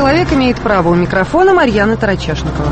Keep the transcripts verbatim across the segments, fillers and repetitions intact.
Человек имеет право. У микрофона Марьяна Тарачешникова.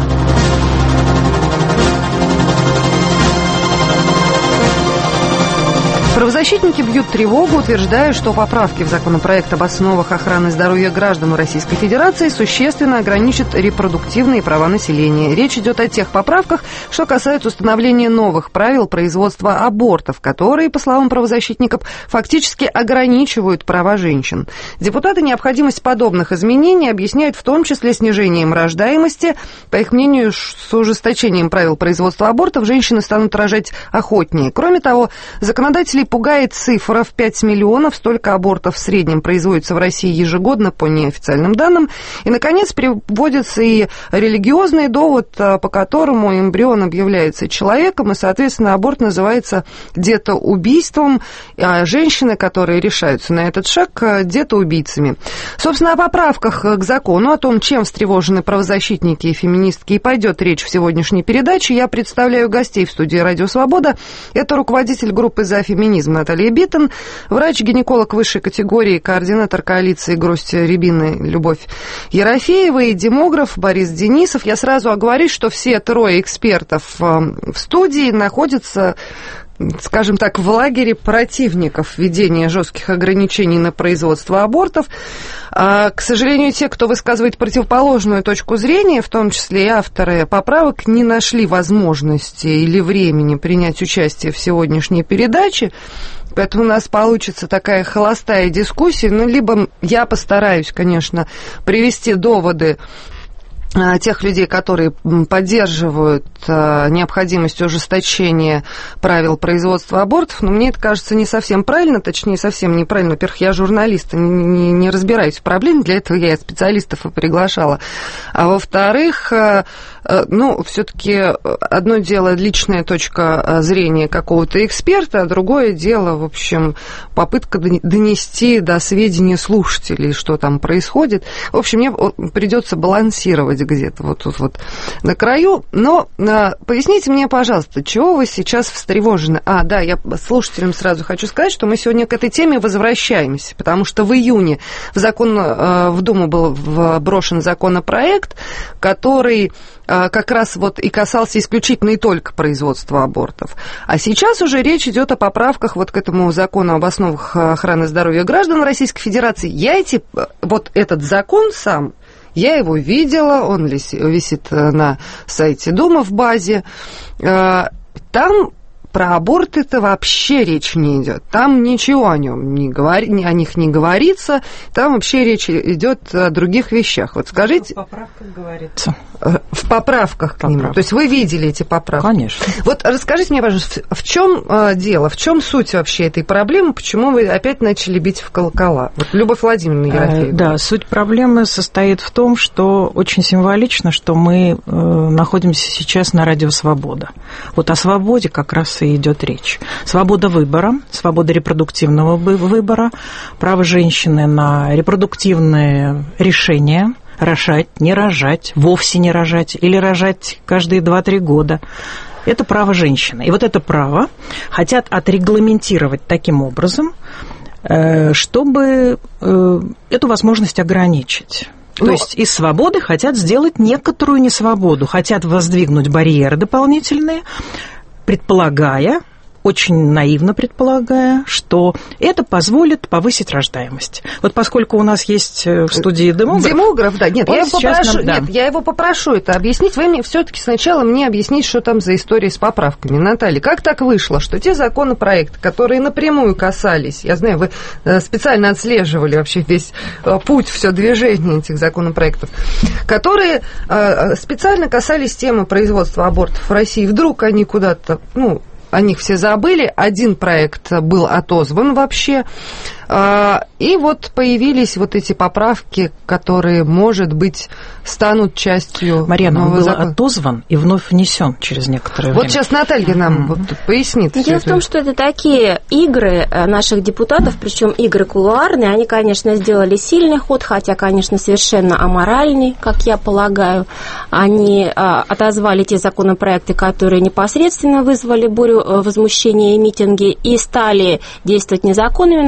Правозащитники бьют тревогу, утверждая, что поправки в законопроект об основах охраны здоровья граждан Российской Федерации существенно ограничат репродуктивные права населения. Речь идет о тех поправках, что касаются установления новых правил производства абортов, которые, по словам правозащитников, фактически ограничивают права женщин. Депутаты необходимость подобных изменений объясняют в том числе снижением рождаемости. По их мнению, с ужесточением правил производства абортов женщины станут рожать охотнее. Кроме того, законодатели пугает цифра в пять миллионов. Столько абортов в среднем производится в России ежегодно, по неофициальным данным. И, наконец, приводится и религиозный довод, по которому эмбрион объявляется человеком, и, соответственно, аборт называется детоубийством, а женщины, которые решаются на этот шаг, детоубийцами. Собственно, о поправках к закону, о том, чем встревожены правозащитники и феминистки, и пойдет речь в сегодняшней передаче. Я представляю гостей в студии «Радио Свобода». Это руководитель группы «За феминизм» Наталья Биттон, врач-гинеколог высшей категории, координатор коалиции «Гроздь рябины» Любовь Ерофеева и демограф Борис Денисов. Я сразу оговорюсь, что все трое экспертов в студии находятся, скажем так, в лагере противников введения жестких ограничений на производство абортов. А, к сожалению, те, кто высказывает противоположную точку зрения, в том числе и авторы поправок, не нашли возможности или времени принять участие в сегодняшней передаче. Поэтому у нас получится такая холостая дискуссия. Ну, либо я постараюсь, конечно, привести доводы тех людей, которые поддерживают необходимость ужесточения правил производства абортов, но мне это кажется не совсем правильно, точнее, совсем неправильно. Во-первых, я журналист, не, не, не разбираюсь в проблеме, для этого я специалистов и приглашала. А во-вторых, ну, все-таки одно дело личная точка зрения какого-то эксперта, а другое дело, в общем, попытка донести до сведения слушателей, что там происходит. В общем, мне придется балансировать где-то вот тут вот на краю. Но а, поясните мне, пожалуйста, чего вы сейчас встревожены? А, да, я слушателям сразу хочу сказать, что мы сегодня к этой теме возвращаемся, потому что в июне в, закон, а, в Думу был брошен законопроект, который а, как раз вот и касался исключительно и только производства абортов. А сейчас уже речь идет о поправках вот к этому закону об основах охраны здоровья граждан Российской Федерации. Я эти, вот этот закон сам, я его видела, он висит на сайте Думы в базе. Там про аборты-то вообще речь не идет. Там ничего о нем не говори, о них не говорится. Там вообще речь идет о других вещах. Вот скажите. В поправках говорится. В поправках к ним. То есть вы видели эти поправки? Конечно. Вот расскажите мне, пожалуйста, в чем дело, в чем суть вообще этой проблемы, почему вы опять начали бить в колокола? Вот Любовь Владимировна Ерофеева. Да, суть проблемы состоит в том, что очень символично, что мы находимся сейчас на радио «Свобода». Вот о свободе как раз и идет речь. Свобода выбора, свобода репродуктивного выбора, право женщины на репродуктивные решения, рожать, не рожать, вовсе не рожать или рожать каждые два-три года. Это право женщины. И вот это право хотят отрегламентировать таким образом, чтобы эту возможность ограничить. То Но... есть из свободы хотят сделать некоторую несвободу, хотят воздвигнуть барьеры дополнительные, предполагая, очень наивно предполагая, что это позволит повысить рождаемость. Вот поскольку у нас есть в студии демограф... Демограф, да. Нет, я его, попрошу, нам, да. нет я его попрошу это объяснить. Вы мне все-таки сначала мне объяснить, что там за история с поправками. Наталья, как так вышло, что те законопроекты, которые напрямую касались, я знаю, вы специально отслеживали вообще весь путь, все движение этих законопроектов, которые специально касались темы производства абортов в России, вдруг они куда-то, ну, о них все забыли, один проект был отозван вообще, и вот появились вот эти поправки, которые, может быть, станут частью Марьяна, нового он был закона. Отозван и вновь внесен через некоторое вот время. Вот сейчас Наталья нам mm-hmm. вот пояснит. Дело в том, что это такие игры наших депутатов, причем игры кулуарные, они, конечно, сделали сильный ход, хотя, конечно, совершенно аморальный, как я полагаю. Они отозвали те законопроекты, которые непосредственно вызвали бурю возмущения и митинги, и стали действовать незаконными, на мой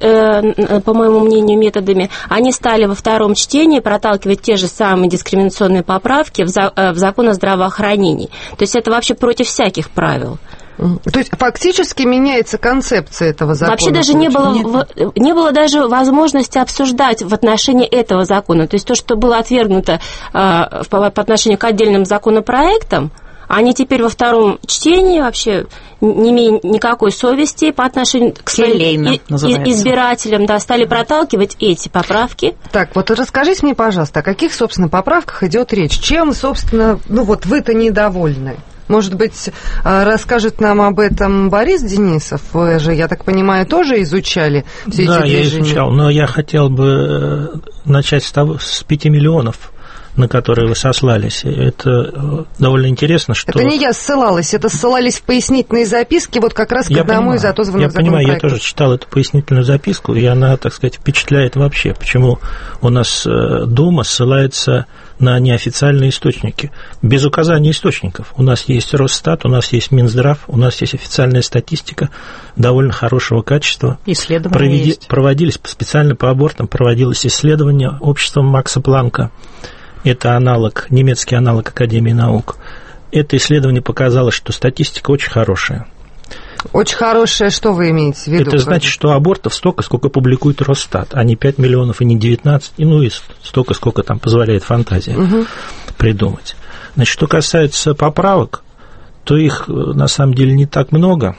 по моему мнению, методами, они стали во втором чтении проталкивать те же самые дискриминационные поправки в закон о здравоохранении. То есть это вообще против всяких правил. То есть фактически меняется концепция этого закона? Вообще даже не было, не было даже возможности обсуждать в отношении этого закона. То есть то, что было отвергнуто по отношению к отдельным законопроектам, они теперь во втором чтении вообще не имея никакой совести по отношению к своим и, избирателям, да, стали проталкивать эти поправки. Так, вот расскажите мне, пожалуйста, о каких, собственно, поправках идет речь? Чем, собственно, ну вот вы-то недовольны? Может быть, расскажет нам об этом Борис Денисов? Вы же, я так понимаю, тоже изучали все да, эти движения? Да, я изучал, но я хотел бы начать с, того, с пяти миллионов, на которые вы сослались. Это довольно интересно, что... Это не я ссылалась, это ссылались в пояснительные записки вот как раз к я одному понимаю, из отозванных законопроектов. Я понимаю, я тоже читал эту пояснительную записку, и она, так сказать, впечатляет вообще, почему у нас Дума ссылается на неофициальные источники, без указания источников. У нас есть Росстат, у нас есть Минздрав, у нас есть официальная статистика довольно хорошего качества. Исследования Проведи... есть. Проводились специально по абортам, проводилось исследование обществом Макса Планка. Это аналог, немецкий аналог Академии наук. Это исследование показало, что статистика очень хорошая. Очень хорошая, что вы имеете в виду? Это значит, что абортов столько, сколько публикует Росстат, а не пять миллионов и не девятнадцать, и ну и столько, сколько там позволяет фантазия угу. придумать. Значит, что касается поправок, то их на самом деле не так много.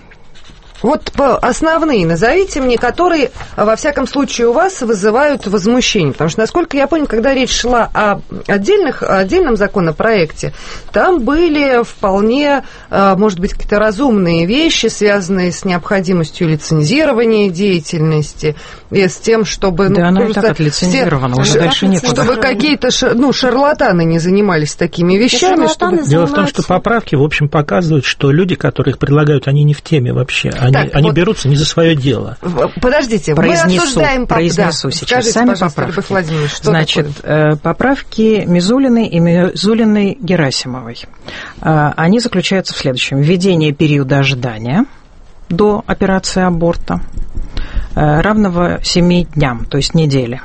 Вот основные назовите мне, которые, во всяком случае, у вас вызывают возмущение. Потому что, насколько я помню, когда речь шла о отдельных, о отдельном законопроекте, там были вполне, может быть, какие-то разумные вещи, связанные с необходимостью лицензирования деятельности, и с тем, чтобы... Да, ну, она и так отлицензирована, уже ш... дальше некуда. Чтобы какие-то ш... ну, шарлатаны не занимались такими вещами. Чтобы... Дело в том, что поправки, в общем, показывают, что люди, которые их предлагают, они не в теме вообще. Они, так, они вот берутся не за свое дело. Подождите, произнесу, мы обсуждаем... Произнесу да, сейчас скажите, сами поправки. Что Значит, такое? поправки Мизулиной и Мизулиной-Герасимовой. Они заключаются в следующем. Введение периода ожидания до операции аборта, равного семи дням, то есть неделе.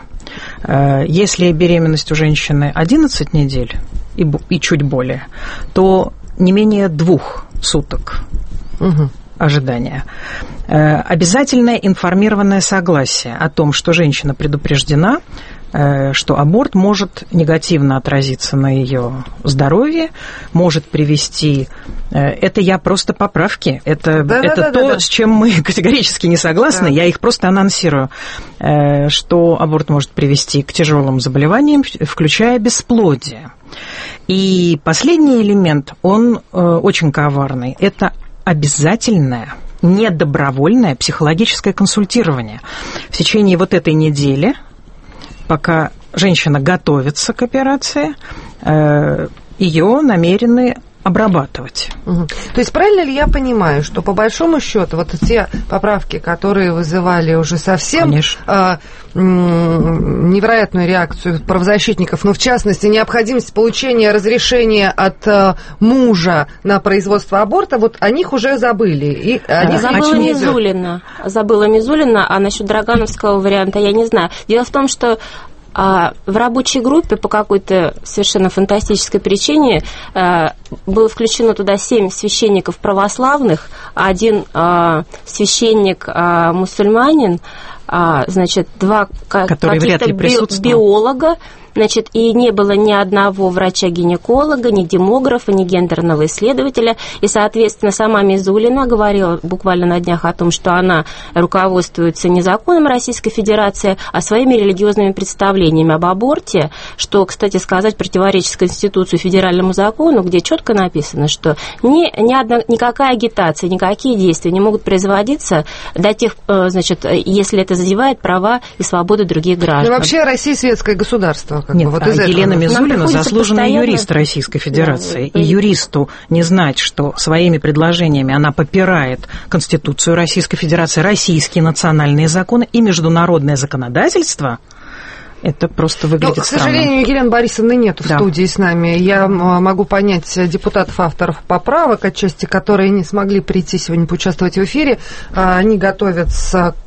Если беременность у женщины одиннадцать недель и, и чуть более, то не менее двух суток угу. ожидания. Обязательное информированное согласие о том, что женщина предупреждена, что аборт может негативно отразиться на ее здоровье, может привести... Это я просто поправки. Это, да, это да, то, да, да. с чем мы категорически не согласны. Да. Я их просто анонсирую, что аборт может привести к тяжелым заболеваниям, включая бесплодие. И последний элемент, он очень коварный. Это обязательное, недобровольное психологическое консультирование. В течение вот этой недели, пока женщина готовится к операции, ее намерены обрабатывать. Угу. То есть правильно ли я понимаю, что по большому счету вот те поправки, которые вызывали уже совсем э, невероятную реакцию правозащитников, но в частности необходимость получения разрешения от э, мужа на производство аборта, вот о них уже забыли. И они забыла Мизулина. Забыла Мизулина, а насчет драгановского варианта я не знаю. Дело в том, что А в рабочей группе по какой-то совершенно фантастической причине было включено туда семь священников православных, один священник-мусульманин, значит, два каких-то би- биолога, значит, и не было ни одного врача-гинеколога, ни демографа, ни гендерного исследователя. И, соответственно, сама Мизулина говорила буквально на днях о том, что она руководствуется не законом Российской Федерации, а своими религиозными представлениями об аборте, что, кстати сказать, противоречит Конституции, федеральному закону, где четко написано, что ни, ни одна, никакая агитация, никакие действия не могут производиться до тех, значит, если это задевает права и свободы других граждан. Ну, вообще Россия светское государство. Как Нет, бы, вот а Елена этого. Мизулина заслуженный постоянно... юрист Российской Федерации. Да, и юристу не знать, что своими предложениями она попирает Конституцию Российской Федерации, российские национальные законы и международное законодательство, это просто выглядит Но, к странно. сожалению, Елены Борисовны нет в да. студии с нами. Я могу понять депутатов, авторов поправок, отчасти которые не смогли прийти сегодня поучаствовать в эфире. Они готовятся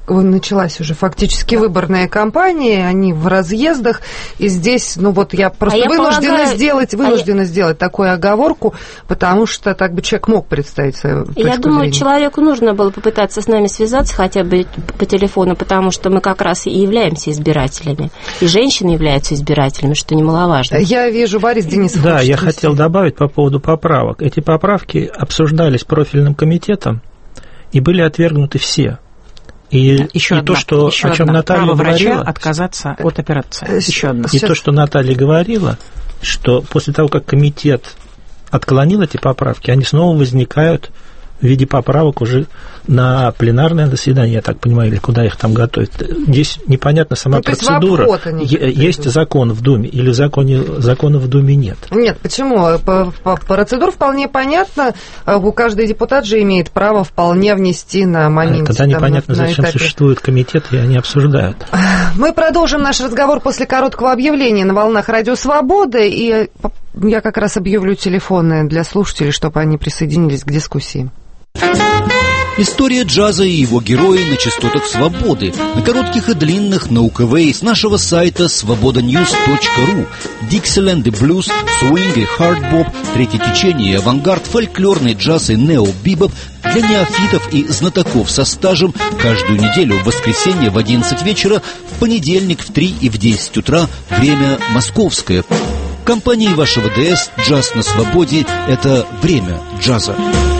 началась уже фактически выборная кампания, они в разъездах, и здесь, ну вот я просто а вынуждена, я полагаю... сделать, вынуждена а сделать я... такую оговорку, потому что так бы человек мог представить свою точку Я думаю, зрения. Человеку нужно было попытаться с нами связаться хотя бы по телефону, потому что мы как раз и являемся избирателями, и женщины являются избирателями, что немаловажно. Я вижу, Борис Денисов. Да, я хотел добавить по поводу поправок. Эти поправки обсуждались профильным комитетом и были отвергнуты все. И, еще и одна, то, что, еще о чем одна. Наталья Право говорила... врача отказаться от операции. Еще одна. И то, что Наталья говорила, что после того, как комитет отклонил эти поправки, они снова возникают в виде поправок уже на пленарное заседание, я так понимаю, или куда их там готовят. Здесь непонятна сама ну, процедура. Есть закон в Думе или законе, закона в Думе нет? Нет, почему? По, по, процедура вполне понятна. У каждый депутат же имеет право вполне внести на моменте. Тогда непонятно, там, на зачем этапе. Существует комитет, и они обсуждают. Мы продолжим наш разговор после короткого объявления на волнах Радио Свобода, и я как раз объявлю телефоны для слушателей, чтобы они присоединились к дискуссии. История джаза и его герои на частотах свободы, на коротких и длинных, на УКВ, с нашего сайта свобода ньюс точка ру. Диксиленд и блюз, свинг и хардбоп, третье течение, авангард, фольклорный джаз и нео-бибоп для неофитов и знатоков со стажем каждую неделю в воскресенье в одиннадцать вечера, в понедельник в три и в десять утра, время московское. В компании вашего ДС «Джаз на свободе» — это время джаза.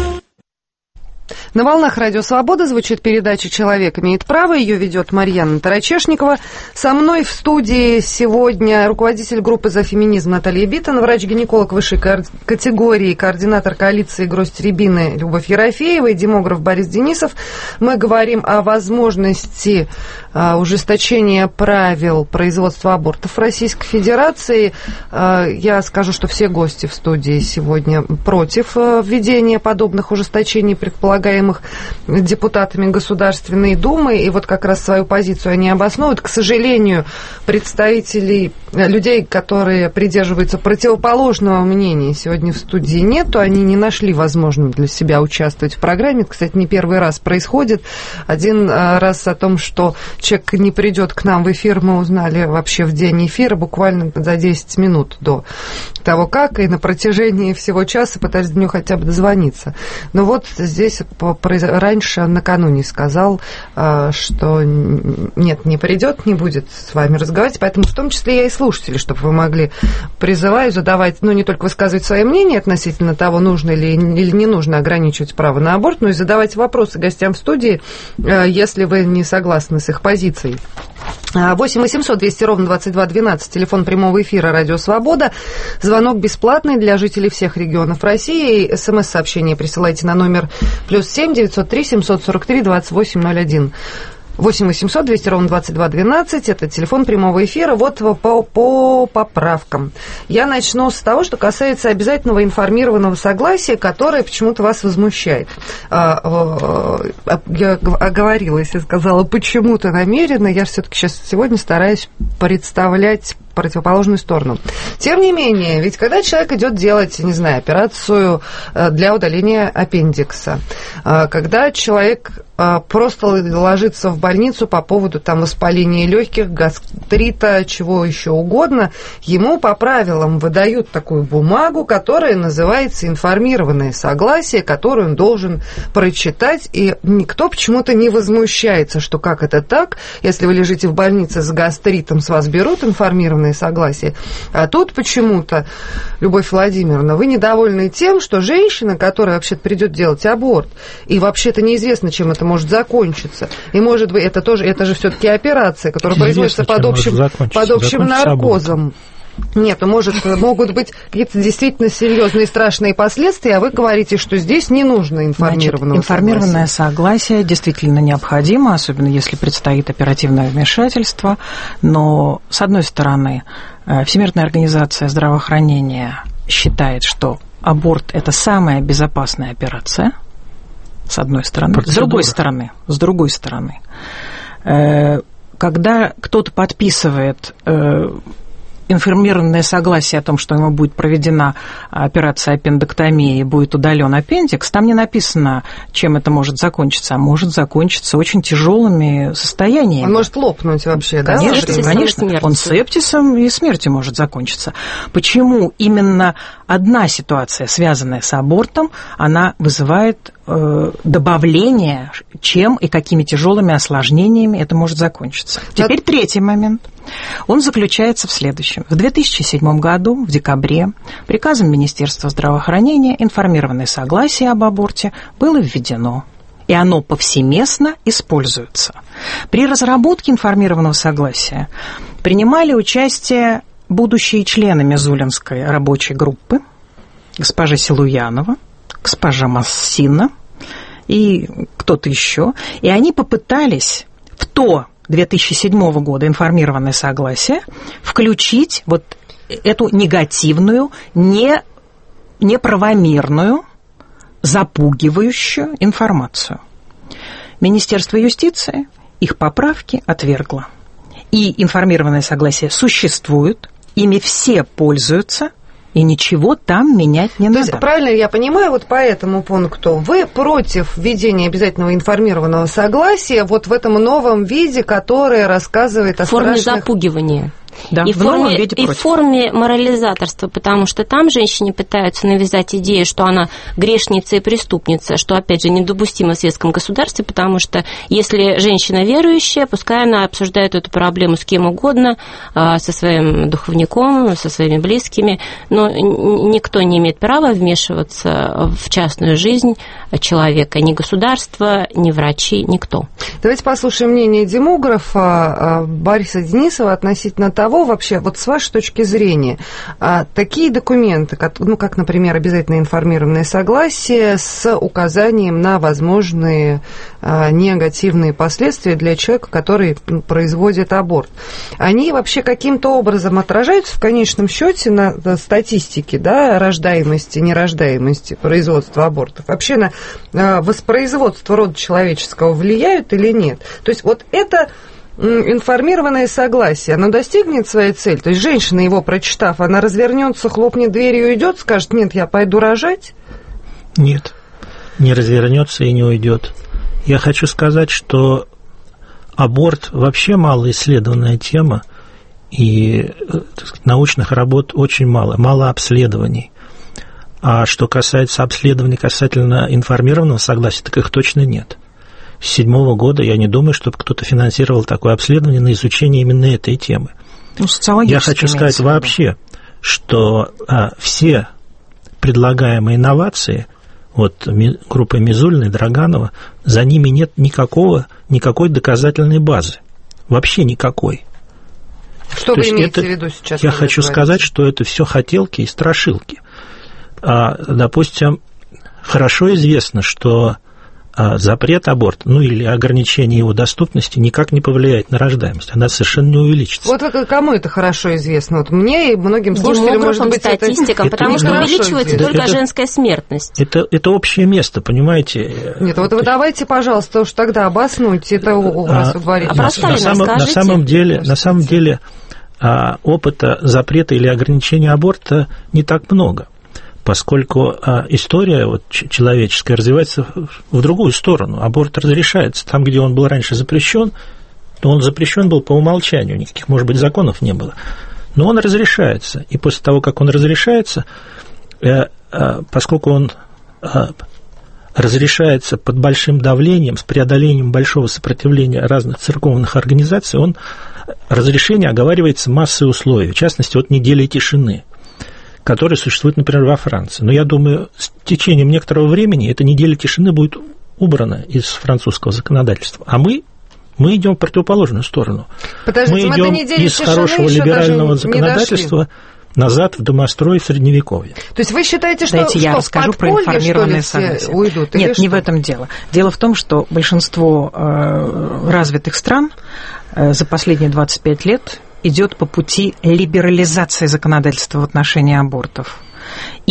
На волнах Радио Свобода звучит передача «Человек имеет право». Ее ведет Марьяна Тарачешникова. Со мной в студии сегодня руководитель группы «За феминизм» Наталья Битон, врач-гинеколог высшей категории, координатор коалиции «Гроздь рябины» Любовь Ерофеева и демограф Борис Денисов. Мы говорим о возможности ужесточения правил производства абортов в Российской Федерации. Я скажу, что все гости в студии сегодня против введения подобных ужесточений, предполагаемых депутатами Государственной Думы, и вот как раз свою позицию они обосновывают. К сожалению, представителей, людей, которые придерживаются противоположного мнения, сегодня в студии нету, они не нашли возможным для себя участвовать в программе. Это, кстати, не первый раз происходит. Один раз о том, что человек не придет к нам в эфир, мы узнали вообще в день эфира, буквально за десять минут до того, как, и на протяжении всего часа пытались до него хотя бы дозвониться. Но вот здесь раньше, накануне сказал, что нет, не придет, не будет с вами разговаривать, поэтому в том числе я и слушатели, чтобы вы могли, призываю, задавать, ну, не только высказывать свое мнение относительно того, нужно ли или не нужно ограничивать право на аборт, но и задавать вопросы гостям в студии, если вы не согласны с их позицией. восемь восемьсот двести ровно двадцать два двенадцать, телефон прямого эфира «Радио Свобода». Звонок бесплатный для жителей всех регионов России. СМС-сообщение присылайте на номер плюс семь девятьсот три семьсот сорок три двадцать восемь ноль один. восемь восемьсот двести ровно двадцать два двенадцать, это телефон прямого эфира. Вот по, по поправкам. Я начну с того, что касается обязательного информированного согласия, которое почему-то вас возмущает. Я оговорилась и сказала почему-то намеренно. Я все-таки сейчас сегодня стараюсь представлять противоположную сторону. Тем не менее, ведь когда человек идет делать, не знаю, операцию для удаления аппендикса, когда человек просто ложится в больницу по поводу там воспаления легких, гастрита, чего еще угодно, ему по правилам выдают такую бумагу, которая называется информированное согласие, которую он должен прочитать, и никто почему-то не возмущается, что как это так, если вы лежите в больнице с гастритом, с вас берут информированное согласие, а тут почему-то, Любовь Владимировна, вы недовольны тем, что женщина, которая вообще-то придет делать аборт, и вообще-то неизвестно, чем это может закончиться, и может быть, это тоже, это же все-таки операция, которая производится под общим, под общим наркозом. Нет, может, могут быть какие-то действительно серьезные и страшные последствия, а вы говорите, что здесь не нужно информированного Значит, информированное согласия. согласие действительно необходимо, особенно если предстоит оперативное вмешательство, но, с одной стороны, Всемирная организация здравоохранения считает, что аборт – это самая безопасная операция, с одной стороны. Процедура. С другой стороны, с другой стороны, когда кто-то подписывает информированное согласие о том, что ему будет проведена операция аппендэктомии и будет удален аппендикс, там не написано, чем это может закончиться, а может закончиться очень тяжелыми состояниями. Он может лопнуть вообще, да? Конечно, конечно. Он септисом и смертью может закончиться. Почему именно одна ситуация, связанная с абортом, она вызывает э, добавление, чем и какими тяжелыми осложнениями это может закончиться? Теперь третий момент. Он заключается в следующем. В две тысячи седьмом году, в декабре, приказом Министерства здравоохранения информированное согласие об аборте было введено, и оно повсеместно используется. При разработке информированного согласия принимали участие будущие члены Мизулинской рабочей группы, госпожа Силуянова, госпожа Массина и кто-то еще, и они попытались в то две тысячи седьмого года информированное согласие включить вот эту негативную, не, неправомерную, запугивающую информацию. Министерство юстиции их поправки отвергло. И информированное согласие существует, ими все пользуются, и ничего там менять не То надо. есть, правильно я понимаю, вот по этому пункту вы против введения обязательного информированного согласия вот в этом новом виде, который рассказывает о в форме страшных... запугивания. Да, и, в в форме, виде и в форме морализаторства, потому что там женщине пытаются навязать идею, что она грешница и преступница, что, опять же, недопустимо в светском государстве, потому что если женщина верующая, пускай она обсуждает эту проблему с кем угодно, со своим духовником, со своими близкими, но никто не имеет права вмешиваться в частную жизнь человека, ни государство, ни врачи, никто. Давайте послушаем мнение демографа Бориса Денисова относительно того, вообще, вот с вашей точки зрения, такие документы, как, ну, как, например, обязательно информированное согласие с указанием на возможные негативные последствия для человека, который производит аборт, они вообще каким-то образом отражаются в конечном счете на статистике, да, рождаемости, нерождаемости, производства абортов? Вообще на воспроизводство рода человеческого влияют или нет? То есть вот это информированное согласие, оно достигнет своей цели? То есть женщина, его прочитав, она развернется, хлопнет дверью и уйдет, скажет: нет, я пойду рожать? Нет, не развернется и не уйдет. Я хочу сказать, что аборт вообще малоисследованная тема, и, так сказать, научных работ очень мало, мало обследований. А что касается обследований касательно информированного согласия, так их точно нет. С седьмого года я не думаю, чтобы кто-то финансировал такое обследование на изучение именно этой темы. Ну, я хочу сказать вообще, что а, все предлагаемые инновации, вот ми, группа Мизулиной, Драганова, за ними нет никакого, никакой доказательной базы. Вообще никакой. Что То вы имеете это, в виду сейчас? Я хочу сказать, что это все хотелки и страшилки. А, допустим, хорошо известно, что запрет аборта, ну или ограничение его доступности никак не повлияет на рождаемость, она совершенно не увеличится. Вот кому это хорошо известно? Вот мне и многим слушателям, может быть, статистикам, это... потому это что увеличивается это, только это, женская смертность. Это, это общее место, понимаете? Нет, вот вы давайте, пожалуйста, уж тогда обоснуйте это, раз вы говорите. А про на, самом, на самом деле, на самом деле опыта запрета или ограничения аборта не так много, поскольку а, история вот, человеческая развивается в другую сторону. Аборт разрешается. Там, где он был раньше запрещен, то он запрещен был по умолчанию, никаких, может быть, законов не было. Но он разрешается. И после того, как он разрешается, э, э, поскольку он э, разрешается под большим давлением, с преодолением большого сопротивления разных церковных организаций, он, разрешение оговаривается массой условий, в частности, от недели тишины, которые существуют, например, во Франции. Но я думаю, с течением некоторого времени эта неделя тишины будет убрана из французского законодательства. А мы, мы идем в противоположную сторону. Подождите, мы идем из хорошего либерального законодательства назад в домострой в Средневековье. То есть вы считаете, что, Дайте что я расскажу про информированное согласие. Уйдут, Нет, не в этом дело. Дело в том, что большинство э, развитых стран э, за последние двадцать пять лет идет по пути либерализации законодательства в отношении абортов. И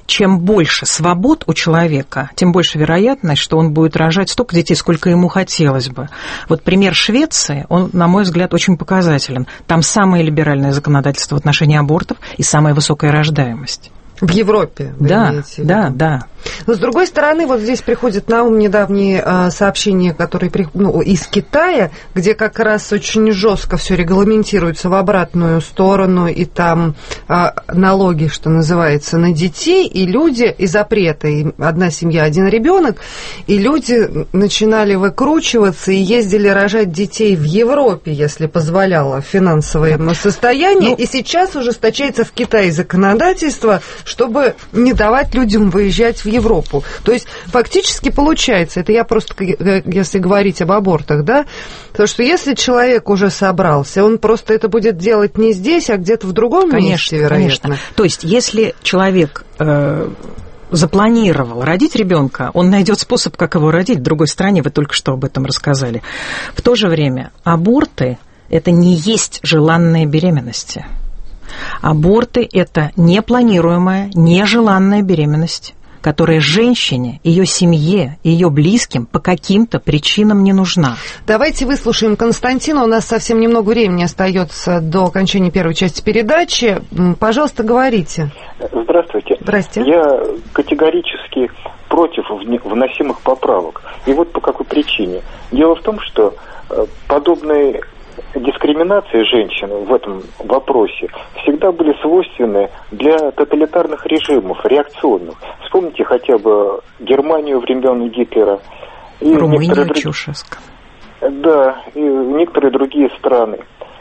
чем больше свобод у человека, тем больше вероятность, что он будет рожать столько детей, сколько ему хотелось бы. Вот пример Швеции, он, на мой взгляд, очень показателен. Там самое либеральное законодательство в отношении абортов и самая высокая рождаемость. В Европе, вы да, имеете в виду? Да, да. Но, с другой стороны, вот здесь приходит на ум недавние а, сообщения, которые ну, из Китая, где как раз очень жестко все регламентируется в обратную сторону, и там а, налоги, что называется, на детей, и люди, и запреты, и одна семья, один ребенок, и люди начинали выкручиваться и ездили рожать детей в Европе, если позволяло финансовое состояние, ну, и сейчас ужесточается в Китае законодательство, чтобы не давать людям выезжать в Европу. То есть фактически получается, это я просто, если говорить об абортах, да, то что если человек уже собрался, он просто это будет делать не здесь, а где-то в другом конечно, месте, вероятно. Конечно. То есть если человек э, запланировал родить ребенка, он найдет способ, как его родить в другой стране, вы только что об этом рассказали. В то же время аборты – это не есть желанные беременности. Аборты – это непланируемая, нежеланная беременность, которая женщине, ее семье, ее близким по каким-то причинам не нужна. Давайте выслушаем Константина. У нас совсем немного времени остается до окончания первой части передачи. Пожалуйста, говорите. Здравствуйте. Здравствуйте. Я категорически против вносимых поправок. И вот по какой причине. Дело в том, что подобные дискриминации женщин в этом вопросе всегда были свойственны для тоталитарных режимов, реакционных. Вспомните хотя бы Германию времен Гитлера. И Румынию, Чаушеску. Да, и некоторые другие страны.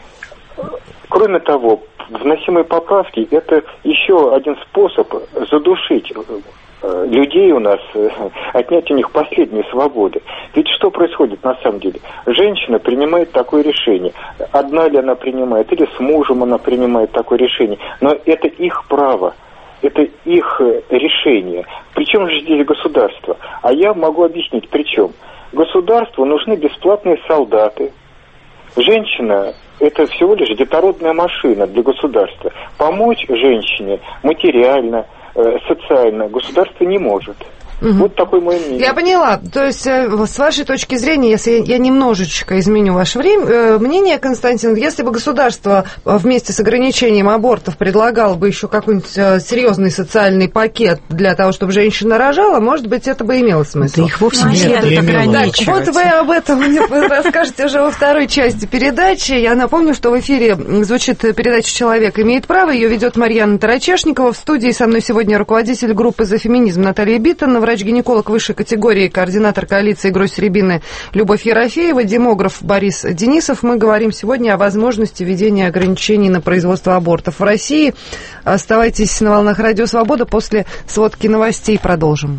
Кроме того, вносимые поправки – это еще один способ задушить людей у нас, отнять у них последние свободы. Ведь что происходит на самом деле? Женщина принимает такое решение. Одна ли она принимает, или с мужем она принимает такое решение. Но это их право, это их решение. Причем же здесь государство? А я могу объяснить, при чем. Государству нужны бесплатные солдаты. Женщина – это всего лишь детородная машина для государства. Помочь женщине материально, социально государство не может. Угу. Вот такой мой мнение. Я поняла. То есть, с вашей точки зрения, если я немножечко изменю ваше время, мнение, Константин, если бы государство вместе с ограничением абортов предлагало бы еще какой-нибудь серьезный социальный пакет для того, чтобы женщина рожала, может быть, это бы имело смысл. Да их вовсе не следует ограничивать. Вот вы об этом расскажете уже во второй части передачи. Я напомню, что в эфире звучит передача «Человек имеет право». Ее ведет Марьяна Тарачешникова. В студии со мной сегодня руководитель группы «За феминизм» Наталья Биттон, врач-гинеколог высшей категории, координатор коалиции «Грозь Рябины» Любовь Ерофеева, демограф Борис Денисов. Мы говорим сегодня о возможности введения ограничений на производство абортов в России. Оставайтесь на волнах Радио Свобода. После сводки новостей продолжим.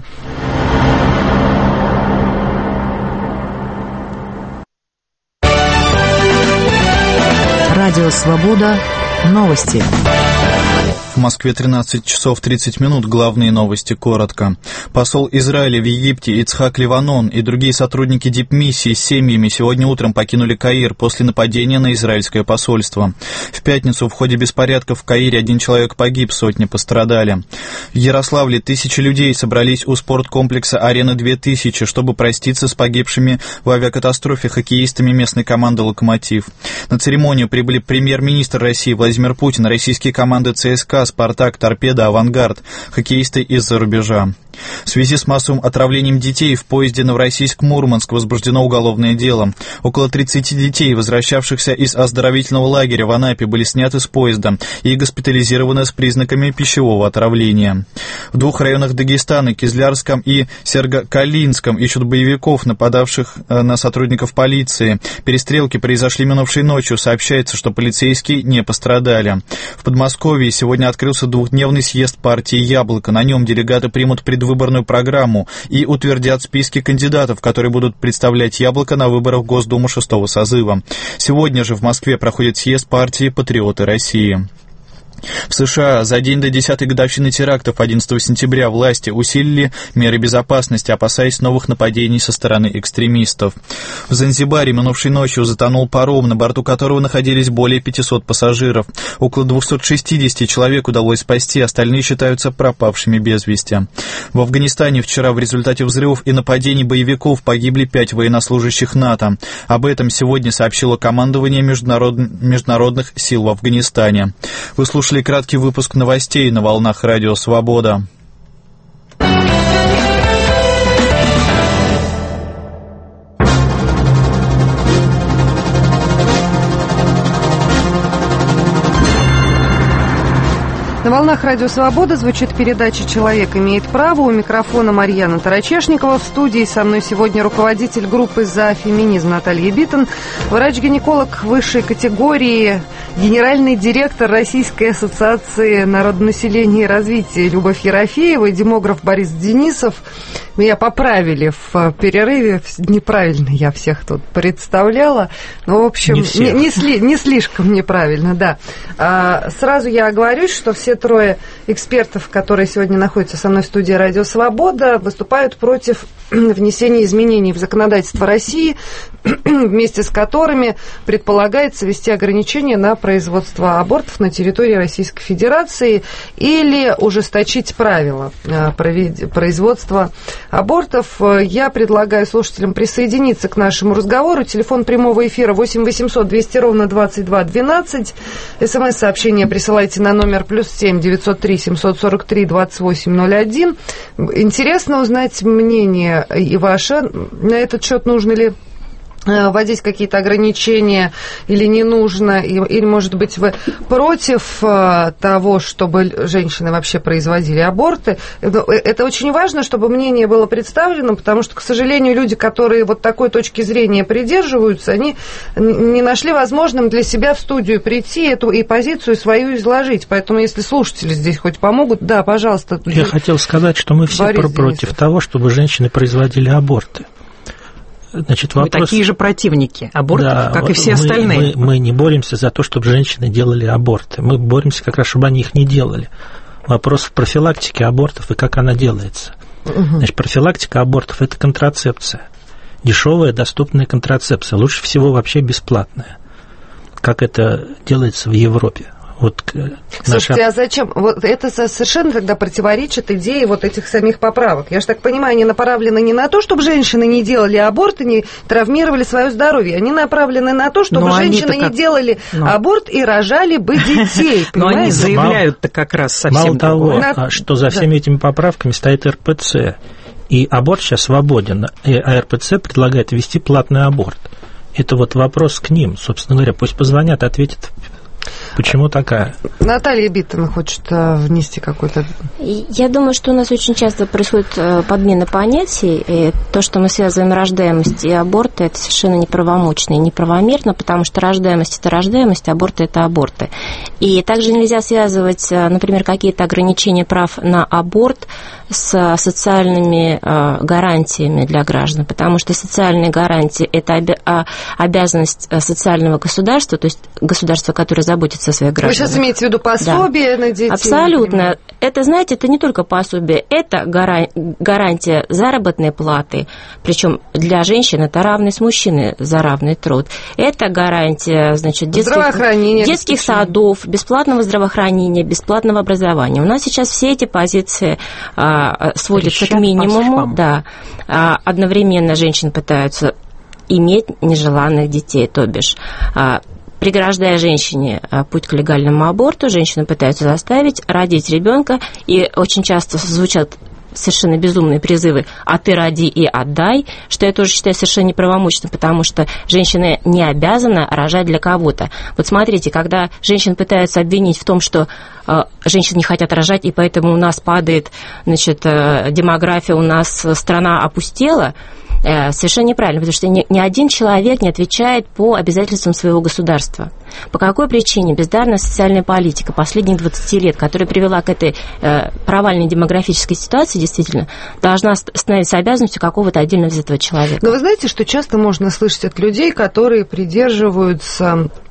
Радио Свобода. Новости. В Москве тринадцать часов тридцать минут. Главные новости коротко. Посол Израиля в Египте Ицхак Ливанон и другие сотрудники дипмиссии с семьями сегодня утром покинули Каир после нападения на израильское посольство. В пятницу в ходе беспорядков в Каире один человек погиб, сотни пострадали. В Ярославле тысячи людей собрались у спорткомплекса «Арена две тысячи», чтобы проститься с погибшими в авиакатастрофе хоккеистами местной команды «Локомотив». На церемонию прибыли премьер-министр России Владимир Путин, российские команды ЦСКА, «Спартак», «Торпедо», «Авангард», хоккеисты из-за рубежа. В связи с массовым отравлением детей в поезде Новороссийск-Мурманск возбуждено уголовное дело. Около тридцати детей, возвращавшихся из оздоровительного лагеря в Анапе, были сняты с поезда и госпитализированы с признаками пищевого отравления. В двух районах Дагестана, Кизлярском и Сергокалинском, ищут боевиков, нападавших на сотрудников полиции. Перестрелки произошли минувшей ночью. Сообщается, что полицейские не пострадали. В Подмосковье сегодня открылся двухдневный съезд партии «Яблоко». На нем делегаты примут предвыборную программу и утвердят списки кандидатов, которые будут представлять «Яблоко» на выборах в Госдуму шестого созыва. Сегодня же в Москве проходит съезд партии «Патриоты России». В США за день до десятой годовщины терактов одиннадцатого сентября власти усилили меры безопасности, опасаясь новых нападений со стороны экстремистов. В Занзибаре минувшей ночью затонул паром, на борту которого находились более пятисот пассажиров. Около двухсот шестидесяти человек удалось спасти, остальные считаются пропавшими без вести. В Афганистане вчера в результате взрывов и нападений боевиков погибли пять военнослужащих НАТО. Об этом сегодня сообщило командование международ... международных сил в Афганистане. Вы слушали краткий выпуск новостей на волнах Радио Свобода. На волнах Радио Свобода звучит передача «Человек имеет право». У микрофона Марьяна Тарачешникова. В студии со мной сегодня руководитель группы «За феминизм» Наталья Биттон, врач-гинеколог высшей категории, генеральный директор Российской ассоциации народонаселения и развития Любовь Ерофеева и демограф Борис Денисов. Меня поправили в перерыве, неправильно я всех тут представляла, но, в общем, не, не, не, сли, не слишком неправильно, да. А, сразу я оговорюсь, что все трое экспертов, которые сегодня находятся со мной в студии «Радио Свобода», выступают против внесения изменений в законодательство России, вместе с которыми предполагается ввести ограничения на производство абортов на территории Российской Федерации или ужесточить правила производства абортов. Я предлагаю слушателям присоединиться к нашему разговору. Телефон прямого эфира восемь восемьсот двести ровно двадцать два двенадцать. СМС-сообщение присылайте на номер плюс семь девятьсот три семьсот сорок три двадцать восемь ноль один. Интересно узнать мнение и ваше на этот счет, нужно ли вводить какие-то ограничения или не нужно, или, может быть, вы против того, чтобы женщины вообще производили аборты. Это очень важно, чтобы мнение было представлено, потому что, к сожалению, люди, которые вот такой точки зрения придерживаются, они не нашли возможным для себя в студию прийти эту и позицию свою изложить. Поэтому, если слушатели здесь хоть помогут, да, пожалуйста. Я хотел сказать, что мы все Борис против Денисов. того, чтобы женщины производили аборты. Значит, вопрос... Мы такие же противники абортов, да, как и все мы, остальные. Мы, мы не боремся за то, чтобы женщины делали аборты. Мы боремся как раз, чтобы они их не делали. Вопрос в профилактике абортов и как она делается. Угу. Значит, профилактика абортов – это контрацепция. Дешевая, доступная контрацепция. Лучше всего вообще бесплатная. Как это делается в Европе. Вот Слушайте, наша... а зачем? Вот это совершенно тогда противоречит идее вот этих самих поправок. Я же так понимаю, они направлены не на то, чтобы женщины не делали аборт и не травмировали свое здоровье. Они направлены на то, чтобы Но женщины не как... делали Но... аборт и рожали бы детей. Но они заявляют-то как раз совсем Мало того, на... что за всеми этими поправками стоит эр пэ цэ. И аборт сейчас свободен. А эр пэ цэ предлагает ввести платный аборт. Это вот вопрос к ним. Собственно говоря, пусть позвонят, ответят. Почему такая? Наталья Биттон хочет внести какой-то... Я думаю, что у нас очень часто происходит подмена понятий. И то, что мы связываем рождаемость и аборты, это совершенно неправомочно и неправомерно, потому что рождаемость – это рождаемость, аборты – это аборты. И также нельзя связывать, например, какие-то ограничения прав на аборт с социальными гарантиями для граждан, потому что социальные гарантии – это обязанность социального государства, то есть государства, которое заботится о своих гражданах. Вы сейчас имеете в виду пособие да. на детей? Абсолютно. Это, знаете, это не только пособие, это гарантия заработной платы, причем для женщин это равный с мужчиной за равный труд. Это гарантия, значит, детских, детских садов, бесплатного здравоохранения, бесплатного образования. У нас сейчас все эти позиции а, сводятся Трещат к минимуму. Да. А, одновременно женщины пытаются иметь нежеланных детей, то бишь... А, преграждая женщине путь к легальному аборту, женщину пытаются заставить родить ребенка, и очень часто звучат совершенно безумные призывы «а ты роди и отдай», что я тоже считаю совершенно неправомочным, потому что женщина не обязана рожать для кого-то. Вот смотрите, когда женщин пытаются обвинить в том, что э, женщины не хотят рожать, и поэтому у нас падает, значит, э, демография, у нас страна опустела, совершенно неправильно, потому что ни, ни один человек не отвечает по обязательствам своего государства. По какой причине бездарная социальная политика последних двадцати лет, которая привела к этой э, провальной демографической ситуации, действительно, должна становиться обязанностью какого-то отдельно взятого человека? Но вы знаете, что часто можно слышать от людей, которые придерживаются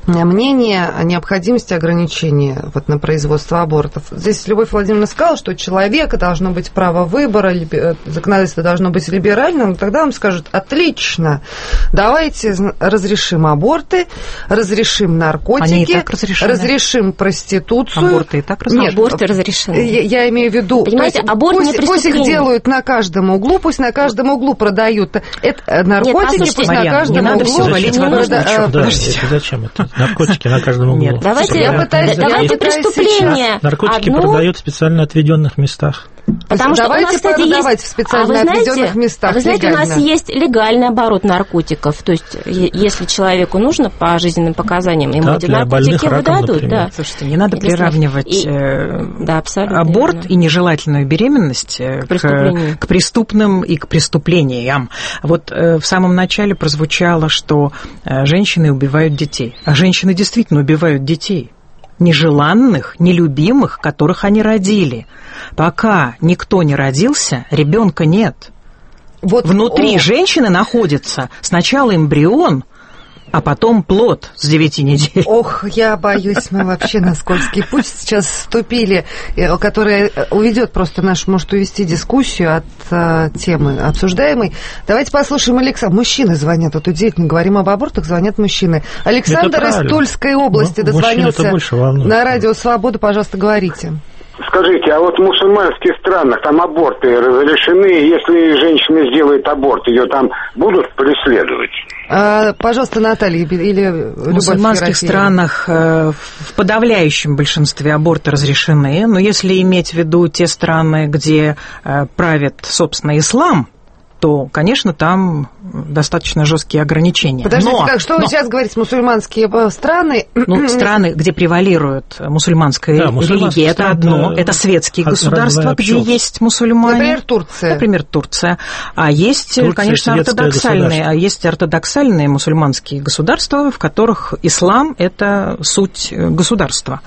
мнение о необходимости ограничения вот, на производство абортов. Здесь Любовь Владимировна сказала, что у человека должно быть право выбора, законодательство должно быть либеральным, тогда вам скажут, отлично, давайте разрешим аборты, разрешим наркотики, Они и так разрешены. разрешим проституцию. Аборты и так разрешены. Нет, аборты разрешены. Я, я имею в виду, понимаете, есть, аборт пусть, не пусть их преступление. делают на каждом углу, пусть на каждом углу продают это, наркотики, Нет, пусть Марьяна, на каждом не надо углу... все валить в одну прода- кучу. а, Да, это зачем это? Наркотики на каждом углу. Нет, Давайте, Я пытаюсь- давайте я пытаюсь преступление. Наркотики одно, продают в специально отведенных местах. Потому что Давайте у нас, кстати, продавать есть... в специально а вы знаете, отведенных местах а вы знаете, легально. у нас есть легальный оборот наркотиков. То есть, е- если человеку нужно по жизненным показаниям, ему Да, эти для наркотики больных раком, выдадут. например. Да. Слушайте, не надо Или приравнивать и- э, Да, абсолютно аборт верно. и нежелательную беременность э, К преступлению. к, к преступным и к преступлениям. Вот э, в самом начале прозвучало, что э, женщины убивают детей. А женщины действительно убивают детей. Нежеланных, нелюбимых, которых они родили. Пока никто не родился, ребенка нет. Вот, Внутри о, женщины находится сначала эмбрион, а потом плод с девяти недель. Ох, я боюсь, мы вообще на скользкий путь сейчас вступили, э, который уведет просто наш, может увести дискуссию от э, темы обсуждаемой. Давайте послушаем Александра. Мужчины звонят, вот удивительно, говорим об абортах, звонят мужчины. Александр из Тульской области Ну, дозвонился больше волнует. на радио «Свобода». Пожалуйста, говорите. Скажите, а вот в мусульманских странах там аборты разрешены, если женщина сделает аборт, ее там будут преследовать? А, пожалуйста, Наталья или Любовь В мусульманских Ерофеева. странах э, в подавляющем большинстве аборты разрешены, но если иметь в виду те страны, где э, правит, собственно, ислам, то, конечно, там достаточно жесткие ограничения. Подождите, но, как, что но, вы сейчас говорите, мусульманские страны? ну, страны, где превалирует мусульманская Да, мусульманские религия, это страны, одно. это Это светские от- государства, родная где общность. есть мусульмане. Например, Турция. Например, Турция. А есть, Турция конечно, светское ортодоксальные, государство. а есть ортодоксальные мусульманские государства, в которых ислам – это суть государства.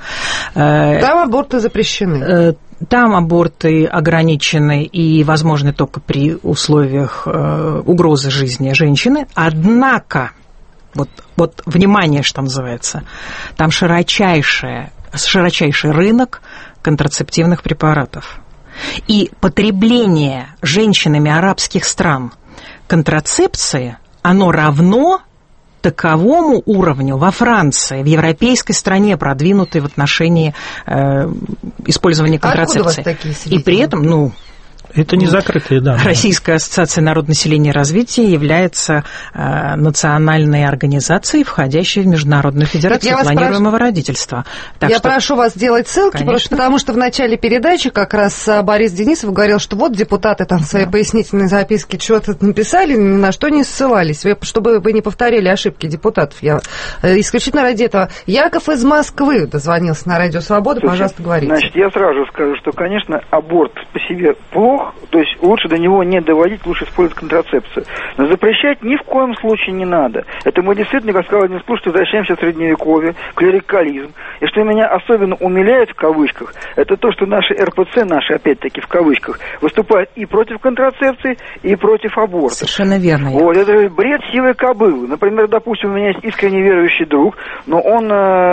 Там аборты запрещены. Там аборты ограничены и возможны только при условиях э, угрозы жизни женщины. Однако, вот, вот внимание, что называется, там широчайшее, широчайший рынок контрацептивных препаратов. И потребление женщинами арабских стран контрацепции, оно равно таковому уровню во Франции, в европейской стране, продвинутой в отношении э, использования контрацепции. Откуда у вас такие сведения? И при этом, ну, Это не закрытые данные. Российская ассоциация народонаселения и развития является э, национальной организацией, входящей в Международную федерацию планируемого прошу... родительства. Так я что... прошу вас делать ссылки, Конечно. просто потому что в начале передачи как раз Борис Денисов говорил, что вот депутаты там в своей да. пояснительной записке что-то написали, ни на что не ссылались, чтобы вы не повторяли ошибки депутатов. Я исключительно ради этого. Яков из Москвы дозвонился на Радио Свобода, пожалуйста, говорите. Значит, я сразу скажу, что, конечно, аборт по себе плох, то есть лучше до него не доводить, лучше использовать контрацепцию. Но запрещать ни в коем случае не надо. Это мы действительно, как сказал один из слушателей, возвращаемся в Средневековье, клерикализм. И что меня особенно умиляет, в кавычках, это то, что наши эр пэ цэ, наши, опять-таки, в кавычках, выступают и против контрацепции, и против аборта. Совершенно верно. Вот, это бред сивой кобылы. Например, допустим, у меня есть искренне верующий друг, но он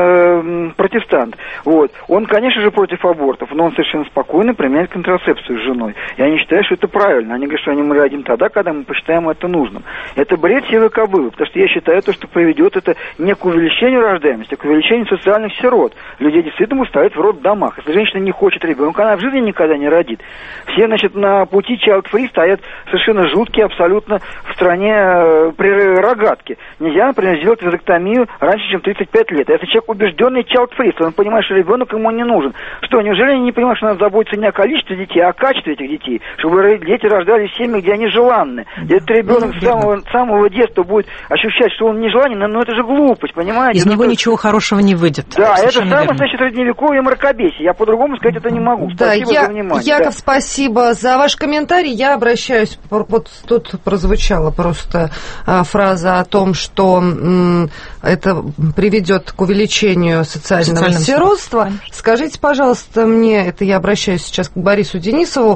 э, протестант. Вот. Он, конечно же, против абортов, но он совершенно спокойно применяет контрацепцию с женой. И они считают, что это правильно. Они говорят, что они мы родим тогда, когда мы посчитаем это нужным. Это бред сивой кобылы, потому что я считаю, то, что приведет это не к увеличению рождаемости, а к увеличению социальных сирот. Людей действительно ставят в роддомах. Если женщина не хочет ребенка, она в жизни никогда не родит. Все, значит, на пути child-free стоят совершенно жуткие абсолютно в стране э, рогатки. Нельзя, например, сделать вазэктомию раньше, чем тридцать пять лет. А если человек убежденный child-free, то он понимает, что ребенок ему не нужен. Что, неужели они не понимают, что надо заботиться не о количестве детей, а о качестве этих детей? Чтобы дети рождались в семьях, где они желанны. И этот ребенок с самого, самого детства будет ощущать, что он нежеланен, но это же глупость, понимаете? Из ну, него то... ничего хорошего не выйдет. Да, это самое, верно. Значит, средневековье мракобесие. Я по-другому сказать это не могу. Да, Спасибо я, за внимание. Яков, да. спасибо за ваш комментарий. Я обращаюсь, вот тут прозвучала просто а, фраза о том, что м, это приведет к увеличению социального сиротства. Скажите, пожалуйста, мне, это я обращаюсь сейчас к Борису Денисову,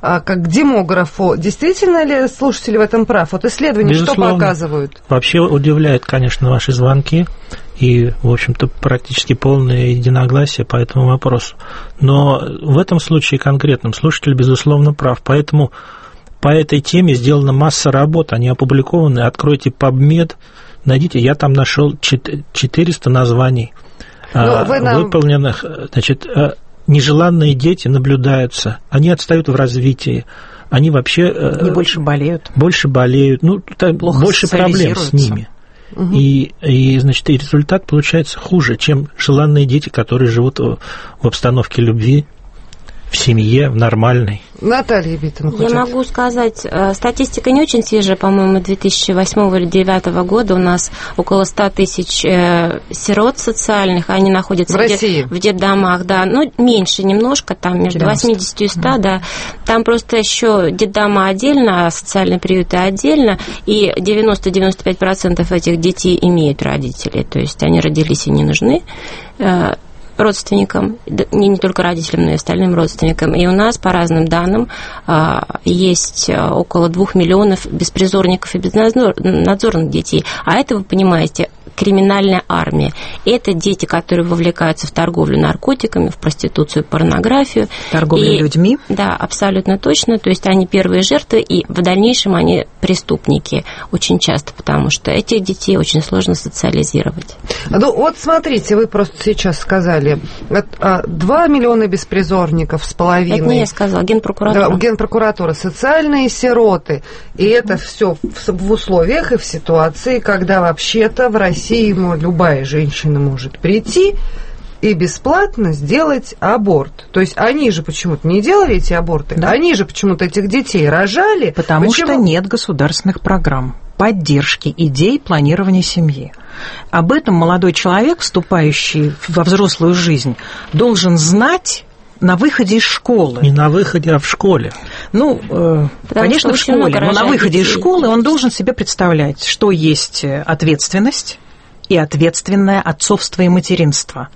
а, как к демографу, действительно ли слушатели в этом прав? Вот исследования Безусловно. Что показывают? Вообще удивляет, конечно, ваши звонки и, в общем-то, практически полное единогласие по этому вопросу. Но в этом случае конкретном слушатель, безусловно, прав. Поэтому по этой теме сделана масса работ, они опубликованы. Откройте PubMed, найдите, я там нашел четыреста названий нам... выполненных. Значит, нежеланные дети наблюдаются, они отстают в развитии, они вообще... Они больше болеют. Больше болеют, ну, больше проблем с ними. Угу. И, и, значит, и результат получается хуже, чем желанные дети, которые живут в, в обстановке любви, в семье, в нормальной. Наталья Битова. Я могу сказать, статистика не очень свежая, по-моему, две тысячи восьмого или две тысячи девятого года. У нас около ста тысяч сирот социальных, они находятся в, России. в детдомах, да, ну, меньше немножко, там между восьмидесятью и ста, да. Там просто еще детдома отдельно, а социальные приюты отдельно, и девяносто - девяносто пять процентов этих детей имеют родителей, то есть они родились и не нужны родственникам, не, не только родителям, но и остальным родственникам. И у нас, по разным данным, есть около двух миллионов беспризорников и безнадзорных детей. А это, вы понимаете, криминальная армия. Это дети, которые вовлекаются в торговлю наркотиками, в проституцию, порнографию. Торговлю и, людьми? Да, абсолютно точно. То есть они первые жертвы, и в дальнейшем они преступники очень часто, потому что этих детей очень сложно социализировать. Ну, вот смотрите, вы просто сейчас сказали, два миллиона беспризорников с половиной. Это не я сказала, Генпрокуратура. Да, Генпрокуратура, социальные сироты. И это все в, в условиях и в ситуации, когда вообще-то в России любая женщина может прийти и бесплатно сделать аборт. То есть они же почему-то не делали эти аборты, да. Они же почему-то этих детей рожали. Потому почему? Что нет государственных программ поддержки идей планирования семьи. Об этом молодой человек, вступающий во взрослую жизнь, должен знать на выходе из школы. Не на выходе, а в школе. Ну, э, конечно, в школе, но на выходе детей. Из школы он должен себе представлять, что есть ответственность и ответственное отцовство и материнство.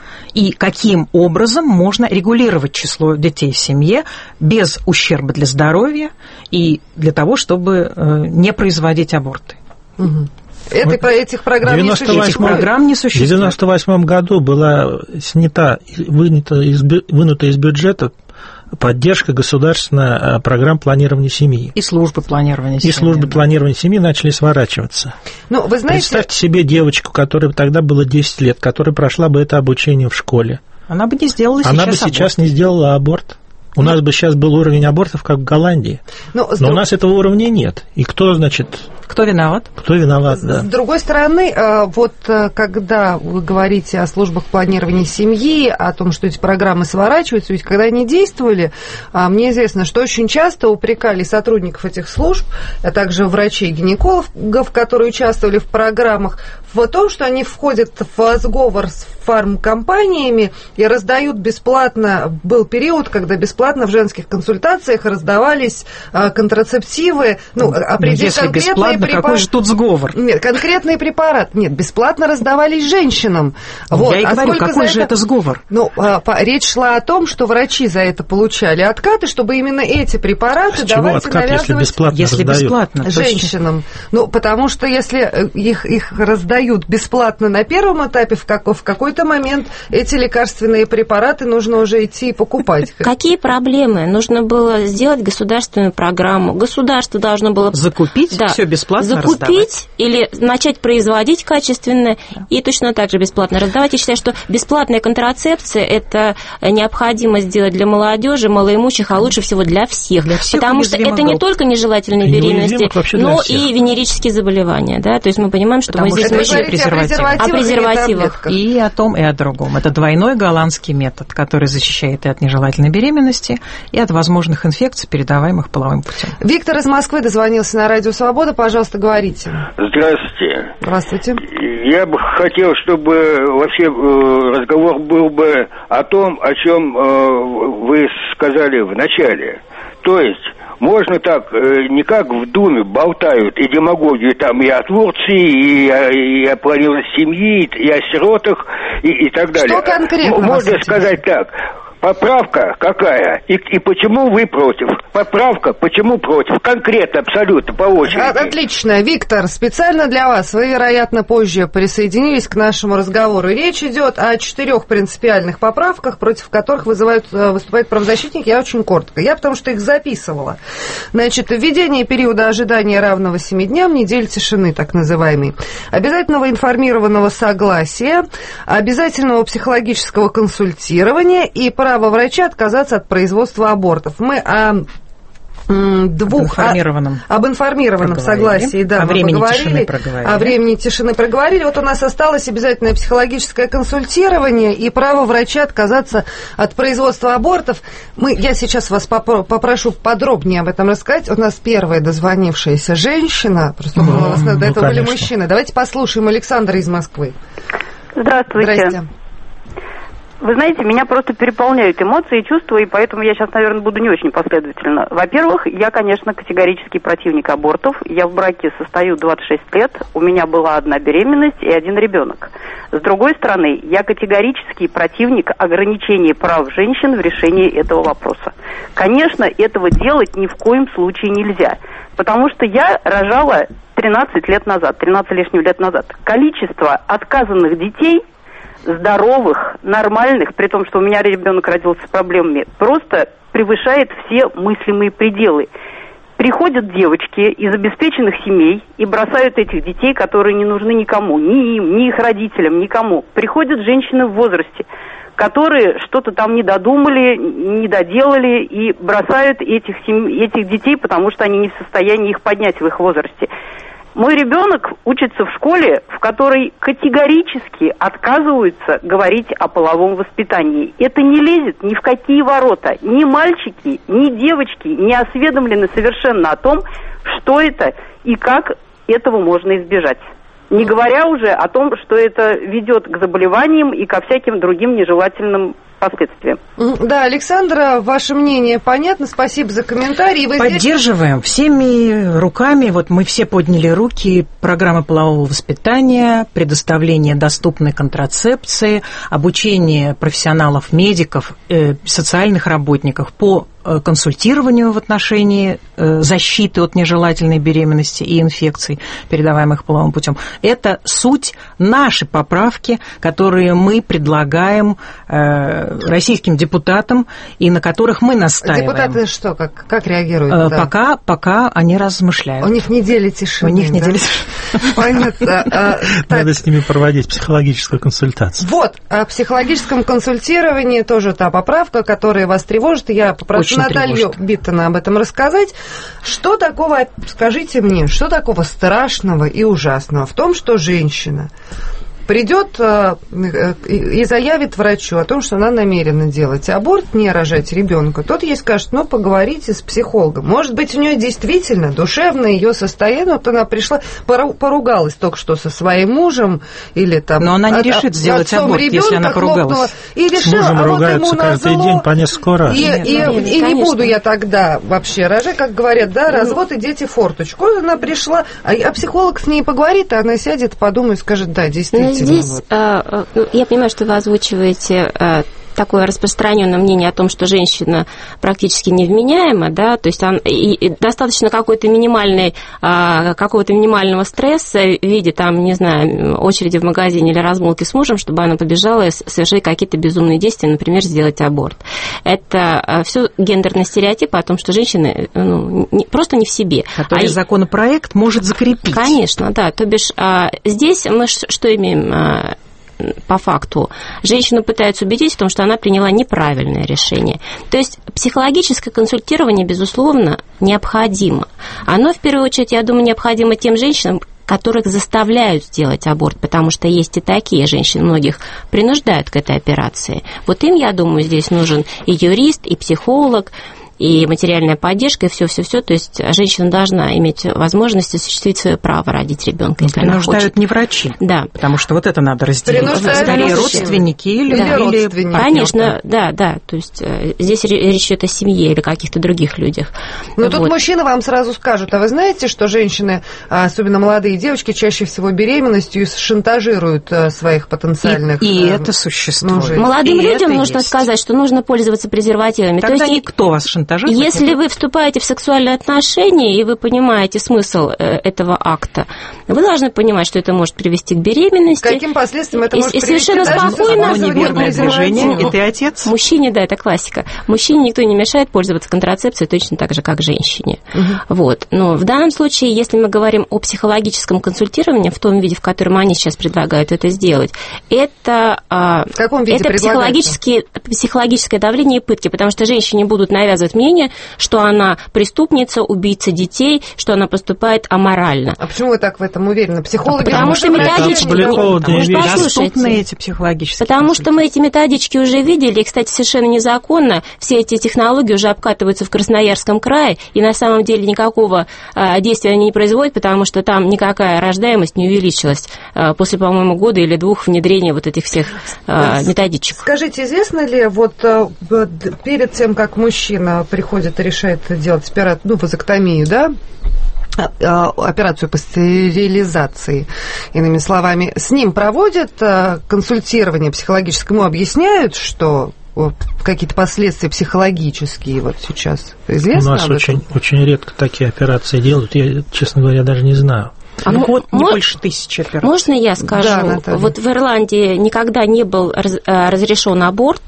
И каким образом можно регулировать число детей в семье без ущерба для здоровья и для того, чтобы не производить аборты. Угу. Это, вот этих программ не существует. Этих программ не существует. В девяносто восьмом году была снята, вынята из, вынута из бюджета поддержка государственная программ планирования семьи. И службы планирования семьи. И службы да. планирования семьи начали сворачиваться. Ну, вы знаете... Представьте себе девочку, которой тогда было десять лет, которая прошла бы это обучение в школе. Она бы не сделала сейчас Она бы аборт. сейчас не сделала аборт. У ну, нас бы сейчас был уровень абортов, как в Голландии. Но, Но у нас этого уровня нет. И кто, значит... Кто виноват? Кто виноват, да. С другой стороны, вот когда вы говорите о службах планирования семьи, о том, что эти программы сворачиваются, ведь когда они действовали, мне известно, что очень часто упрекали сотрудников этих служб, а также врачей-гинекологов, которые участвовали в программах, в том, что они входят в сговор с фармкомпаниями и раздают бесплатно, был период, когда бесплатно в женских консультациях раздавались контрацептивы, ну, определенные конкретные препараты. Какой же тут сговор? Нет, конкретный препарат. Нет, бесплатно раздавались женщинам. Вот. Я и а говорю, какой же это, это сговор? Ну, по, речь шла о том, что врачи за это получали откаты, чтобы именно эти препараты с давайте откат, навязывать если бесплатно, если бесплатно женщинам. Ну, потому что если их, их раздают бесплатно на первом этапе, в, как, в какой-то момент эти лекарственные препараты нужно уже идти и покупать. Какие проблемы? Нужно было сделать государственную программу. Государство должно было... Закупить да, все бесплатно закупить раздавать. Или начать производить качественно да. и точно так же бесплатно раздавать. Я считаю, что бесплатная контрацепция – это необходимо сделать для молодежи, малоимущих, а лучше всего для всех. Для всех потому что это групп. Не только нежелательные беременности, но и венерические заболевания. Да? То есть мы понимаем, что потому мы здесь... Это еще презервативы. О презервативах. И о том, и о другом. Это двойной голландский метод, который защищает и от нежелательной беременности, и от возможных инфекций, передаваемых половым путем. Виктор из Москвы дозвонился на Радио Свобода. Пожалуйста, говорите. Здравствуйте. Здравствуйте. Я бы хотел, чтобы вообще разговор был бы о том, о чем вы сказали в начале. То есть можно так, не как в Думе болтают и демагогию там и о Турции, и о, и о планировании семьи, и о сиротах, и, и так далее. Что конкретно? Можно сказать так. поправка какая? И, и почему вы против? Поправка, почему против? Конкретно, абсолютно, по очереди. Отлично. Виктор, специально для вас. Вы, вероятно, позже присоединились к нашему разговору. Речь идет о четырех принципиальных поправках, против которых вызывают, выступает правозащитник. Я очень коротко. Я потому что их записывала. Значит, введение периода ожидания равного семи дням, недель тишины, так называемый. Обязательного информированного согласия, обязательного психологического консультирования и право врача отказаться от производства абортов. Мы о двух... Об информированном. О, об информированном согласии, да, о мы времени поговорили. Тишины проговорили. О времени тишины проговорили. Вот у нас осталось обязательное психологическое консультирование и право врача отказаться от производства абортов. Мы, я сейчас вас попрошу подробнее об этом рассказать. У нас первая дозвонившаяся женщина, просто ну, у нас до этого ну, были мужчины. Давайте послушаем Александра из Москвы. Здравствуйте. Здрасте. Вы знаете, меня просто переполняют эмоции и чувства, и поэтому я сейчас, наверное, буду не очень последовательна. Во-первых, я, конечно, категорический противник абортов. Я в браке состою двадцать шесть лет, у меня была одна беременность и один ребенок. С другой стороны, я категорический противник ограничения прав женщин в решении этого вопроса. Конечно, этого делать ни в коем случае нельзя, потому что я рожала тринадцать лет назад, тринадцать лишним лет назад. Количество отказанных детей здоровых, нормальных, при том, что у меня ребенок родился с проблемами, просто превышает все мыслимые пределы. Приходят девочки из обеспеченных семей и бросают этих детей, которые не нужны никому, ни им, ни их родителям, никому. Приходят женщины в возрасте, которые что-то там не додумали, не доделали и бросают этих, сем... этих детей, потому что они не в состоянии их поднять в их возрасте. Мой ребенок учится в школе, в которой категорически отказываются говорить о половом воспитании. Это не лезет ни в какие ворота. Ни мальчики, ни девочки не осведомлены совершенно о том, что это и как этого можно избежать. Не говоря уже о том, что это ведет к заболеваниям и ко всяким другим нежелательным последствиям. Да, Александра, ваше мнение понятно. Спасибо за комментарий. Вы Поддерживаем здесь... всеми руками. Вот мы все подняли руки. Программа полового воспитания, предоставление доступной контрацепции, обучение профессионалов, медиков, э, социальных работников по консультированию в отношении защиты от нежелательной беременности и инфекций, передаваемых половым путем. Это суть нашей поправки, которые мы предлагаем российским депутатам и на которых мы настаиваем. Депутаты что, как, как реагируют? Пока, да. пока они размышляют. У них неделя тишины. У них неделя да? тишины. Понятно. Надо с ними проводить психологическую консультацию. Вот, о психологическом консультировании тоже та поправка, которая вас тревожит. Я попрошу Наталью Биттона об этом рассказать. Что такого, скажите мне, что такого страшного и ужасного в том, что женщина придет и заявит врачу о том, что она намерена делать аборт, не рожать ребенка, тот ей скажет, ну, поговорите с психологом. Может быть, у нее действительно душевное ее состояние, вот она пришла, поругалась только что со своим мужем, или там... Но она не решит от, сделать аборт, если она поругалась. И решила, с мужем а вот ругаются ему каждый назло, день по несколько раз. И, нет, и, нет, и не буду я тогда вообще рожать, как говорят, да, развод и дети форточку. Она пришла, а, а психолог с ней поговорит, а она сядет, подумает, скажет, да, действительно. Здесь, вот. э, э, я понимаю, что вы озвучиваете э, такое распространенное мнение о том, что женщина практически невменяема, да, то есть он, и, и достаточно какой-то минимальной, э, какого-то минимального стресса в виде, там, не знаю, очереди в магазине или размолвки с мужем, чтобы она побежала и совершить какие-то безумные действия, например, сделать аборт. Это э, все гендерные стереотипы о том, что женщины ну, не, просто не в себе. Который а законопроект может закрепить. Конечно, да. То бишь, а, здесь мы что имеем а, по факту? Женщину пытаются убедить в том, что она приняла неправильное решение. То есть психологическое консультирование, безусловно, необходимо. Оно, в первую очередь, я думаю, необходимо тем женщинам, которых заставляют сделать аборт, потому что есть и такие женщины, многих принуждают к этой операции. Вот им, я думаю, здесь нужен и юрист, и психолог, и материальная поддержка, и все-все-все. То есть женщина должна иметь возможность осуществить свое право родить ребенка, если она хочет. Принуждают не врачи. Да. Потому что вот это надо разделить. Или родственники, или, да. или родственники. Конечно, да, да. То есть здесь речь идет о семье или каких-то других людях. Но вот. Тут мужчины вам сразу скажут, а вы знаете, что женщины, особенно молодые девочки, чаще всего беременностью шантажируют своих потенциальных И, и это существует. Мужей. Молодым и людям нужно есть. сказать, что нужно пользоваться презервативами. Тогда То есть, никто вас шантажирует. Если вы вступаете в сексуальные отношения, и вы понимаете смысл этого акта, вы должны понимать, что это может привести к беременности. К каким последствиям это и, может и привести? совершенно спокойно. Неверное движение, и ты отец. Мужчине, да, это классика. Мужчине никто не мешает пользоваться контрацепцией точно так же, как женщине. Угу. Вот. Но в данном случае, если мы говорим о психологическом консультировании в том виде, в котором они сейчас предлагают это сделать, это, в каком виде это психологические, психологическое давление и пытки, потому что женщине будут навязывать мнение, что она преступница, убийца детей, что она поступает аморально. А почему вы так в этом уверены? Психологи... Потому что методички... Доступны эти психологические Потому что мы эти методички уже видели, и, кстати, совершенно незаконно все эти технологии уже обкатываются в Красноярском крае, и на самом деле никакого а, действия они не производят, потому что там никакая рождаемость не увеличилась а, после, по-моему, года или двух внедрения вот этих всех а, методичек. Скажите, известно ли, вот перед тем, как мужчина приходит и решает делать операцию, ну, вазоктомию, да, операцию по стерилизации, иными словами, с ним проводят консультирование психологическое, ему объясняют, что какие-то последствия психологические вот сейчас известно? У нас очень, очень редко такие операции делают, я, честно говоря, даже не знаю. А ну, вот не больше тысячи операций. Можно я скажу? Да, вот в Ирландии никогда не был раз, разрешен аборт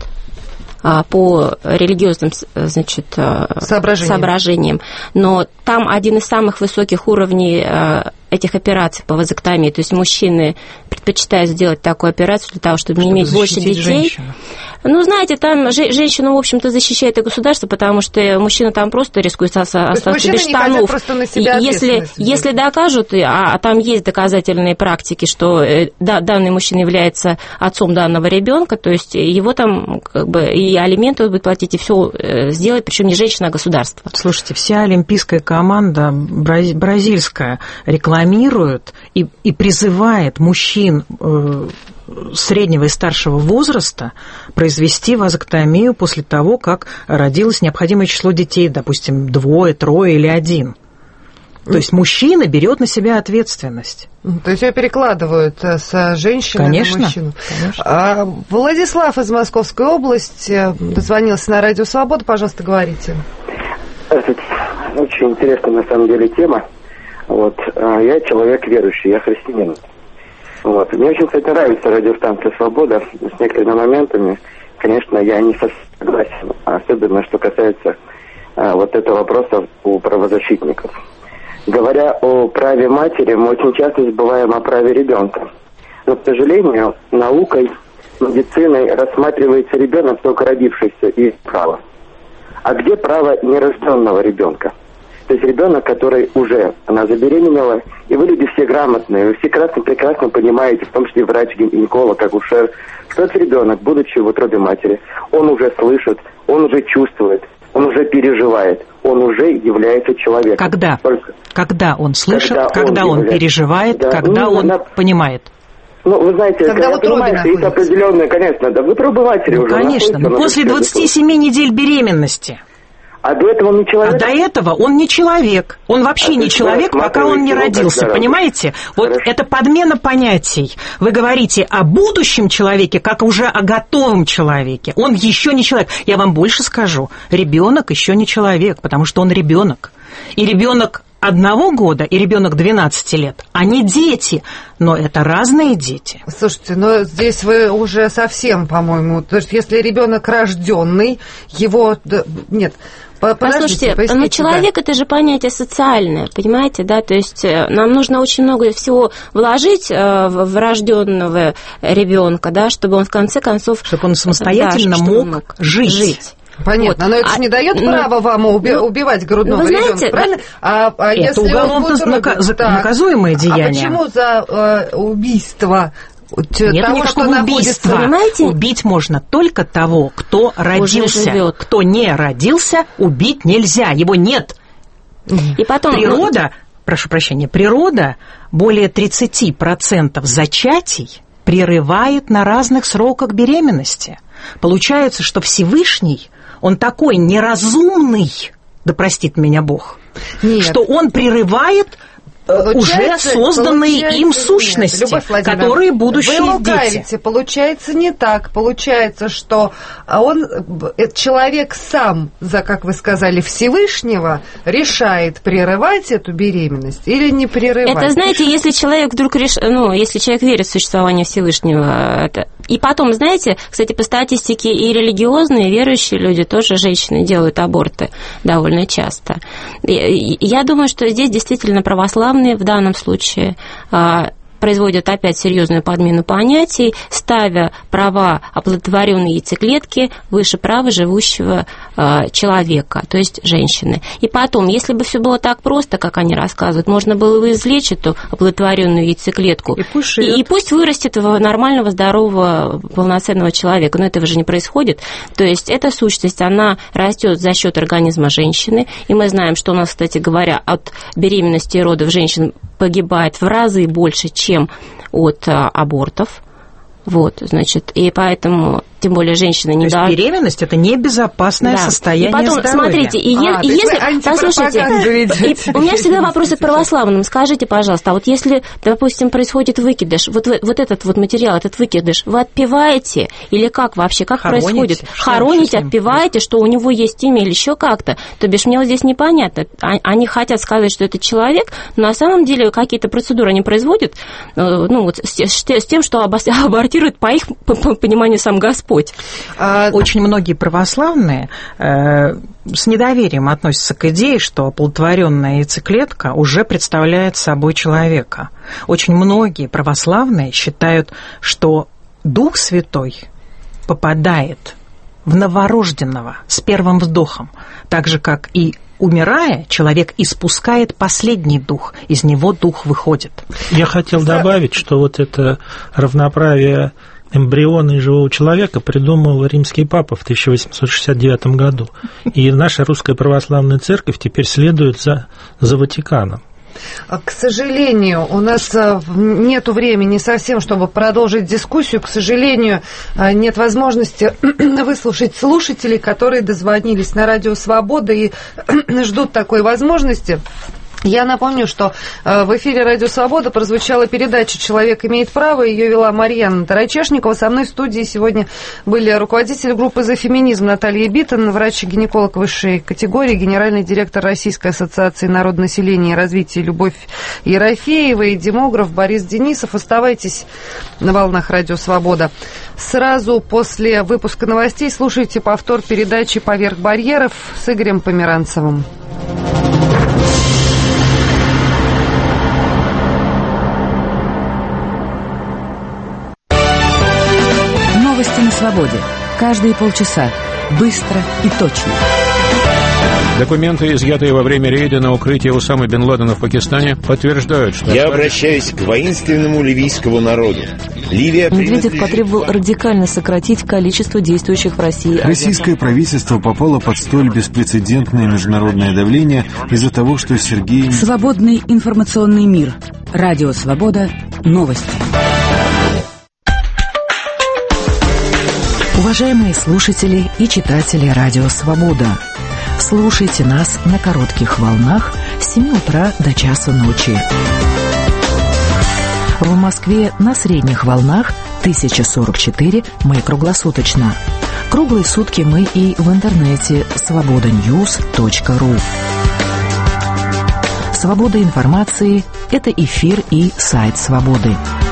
по религиозным, значит, соображениям. соображениям, но там один из самых высоких уровней этих операций по вазоктомии, то есть мужчины предпочитают сделать такую операцию для того, чтобы, чтобы не иметь больше детей. Женщину. Ну, знаете, там женщину, в общем-то, защищает и государство, потому что мужчина там просто рискует остаться без штанов. Если, если докажут, а, а там есть доказательные практики, что да, данный мужчина является отцом данного ребенка, то есть его там как бы и алименты будет платить, и все сделать, причем не женщина, а государство. Слушайте, вся олимпийская команда бразильская рекламирует и, и призывает мужчин э, среднего и старшего возраста произвести вазоктомию после того, как родилось необходимое число детей, допустим, двое, трое или один. То есть мужчина берет на себя ответственность. То есть ее перекладывают с женщины конечно, на мужчину. Конечно. А, Владислав из Московской области дозвонился на Радио Свобода. Пожалуйста, говорите. Здравствуйте. Очень интересная на самом деле тема. Вот. Я человек верующий, я христианин. Вот. Мне очень, кстати, нравится радиостанция «Свобода». С некоторыми моментами, конечно, я не совсем согласен. Особенно, что касается а, вот этого вопроса у правозащитников. Говоря о праве матери, мы очень часто забываем о праве ребенка. Но, к сожалению, наукой, медициной рассматривается ребенок, только родившийся, и право. А где право нерожденного ребенка? То есть ребенок, который уже, она забеременела, и вы люди все грамотные, вы все прекрасно, прекрасно понимаете, в том числе врач, гинеколог, акушер, что этот ребенок, будучи в утробе матери, он уже слышит, он уже чувствует, он уже переживает, он уже является человеком. Когда? Только... Когда он слышит, когда, когда он, он переживает, да. когда ну, он она... понимает. Ну, вы знаете, когда, когда понимаете, есть определенные, конечно, да, в утробе матери ну, уже. Конечно, но после двадцати семи недель беременности. А до этого он не человек? А до этого он не человек. Он вообще а не человек, пока он не родился, понимаете? Вот Хорошо. Это подмена понятий. Вы говорите о будущем человеке, как уже о готовом человеке. Он еще не человек. Я вам больше скажу. Ребенок еще не человек, потому что он ребенок. И ребенок одного года и ребенок двенадцати лет, они дети, но это разные дети. Слушайте, но здесь вы уже совсем, по-моему, то есть если ребенок рожденный, его нет. Послушайте, но человек да. это же понятие социальное, понимаете, да, то есть нам нужно очень много всего вложить в рожденного ребенка, да, чтобы он в конце концов, чтобы он самостоятельно да, мог, мог жить. жить. Понятно, вот. но это а, же не дает ну, права вам уби- ну, убивать грудного ну, ребенка, знаете, правильно? А, а это если уголовно нака- наказуемое деяние. А почему за э, убийство Нет того, никакого что убийства. Понимаете? Убить можно только того, кто родился. Кто не родился, убить нельзя. Его нет. И потом... Природа, прошу прощения, природа более тридцать процентов зачатий прерывает на разных сроках беременности. Получается, что Всевышний, он такой неразумный, да простит меня Бог, Нет. что он прерывает уже созданные им сущности, нет, которые будущие вы лукавите. Дети. Получается не так. Получается, что он, человек сам, за, как вы сказали, Всевышнего, решает, прерывать эту беременность или не прерывать. Это, знаете, если человек вдруг решит, ну, если человек верит в существование Всевышнего, это... и потом, знаете, кстати, по статистике и религиозные, и верующие люди, тоже женщины делают аборты довольно часто. Я думаю, что здесь действительно православные в данном случае производят опять серьезную подмену понятий, ставя права оплодотворенной яйцеклетки выше права живущего э, человека, то есть женщины. И потом, если бы все было так просто, как они рассказывают, можно было бы извлечь эту оплодотворенную яйцеклетку, и пусть, и, и пусть вырастет в нормального, здорового, полноценного человека. Но этого же не происходит. То есть эта сущность, она растет за счет организма женщины, и мы знаем, что у нас, кстати говоря, от беременности и родов женщин погибает в разы больше, чем от а, абортов. Вот, значит, и поэтому, тем более, женщина не должна... То есть беременность – это небезопасное да. состояние и потом, здоровья. Смотрите, и, а, и если... Послушайте, и у меня всегда вопросы к православным. Скажите, пожалуйста, а вот если, допустим, происходит выкидыш, вот, вот этот вот материал, этот выкидыш, вы отпеваете или как вообще, как Хороните. происходит? Что Хороните, отпеваете, что у него есть имя или еще как-то? То бишь, мне вот здесь непонятно. Они хотят сказать, что это человек, но на самом деле какие-то процедуры они производят, ну, вот с, с тем, что абортируют по их пониманию сам Господь. Очень многие православные э, с недоверием относятся к идее, что оплодотворенная яйцеклетка уже представляет собой человека. Очень многие православные считают, что Дух Святой попадает в новорожденного с первым вдохом, так же, как и умирая, человек испускает последний дух, из него дух выходит. Я хотел добавить, что вот это равноправие эмбриона и живого человека придумал римский папа в тысяча восемьсот шестьдесят девятом году. И наша русская православная церковь теперь следует за, за Ватиканом. К сожалению, у нас нет времени совсем, чтобы продолжить дискуссию. К сожалению, нет возможности выслушать слушателей, которые дозвонились на Радио Свобода и ждут такой возможности. Я напомню, что в эфире Радио Свобода прозвучала передача «Человек имеет право». Ее вела Марьяна Тарачешникова. Со мной в студии сегодня были руководитель группы «За феминизм» Наталья Биттон, врач-гинеколог высшей категории, генеральный директор Российской ассоциации народонаселения и развития Любовь Ерофеева и демограф Борис Денисов. Оставайтесь на волнах Радио Свобода. Сразу после выпуска новостей слушайте повтор передачи «Поверх барьеров» с Игорем Померанцевым. Новости на свободе. Каждые полчаса. Быстро и точно. Документы, изъятые во время рейда на укрытие Усамы бен Ладена в Пакистане, подтверждают, что... Я обращаюсь к воинственному ливийскому народу. Ливия Медведев потребовал радикально сократить количество действующих в России... Российское правительство попало под столь беспрецедентное международное давление из-за того, что Сергей... Свободный информационный мир. Радио Свобода. Новости. Уважаемые слушатели и читатели Радио Свобода, слушайте нас на коротких волнах с семи утра до часу ночи. В Москве на средних волнах тысяча сорок четыре, мы круглосуточно. Круглые сутки мы и в интернете свобода ньюс точка ру. Свобода информации – это эфир и сайт Свободы.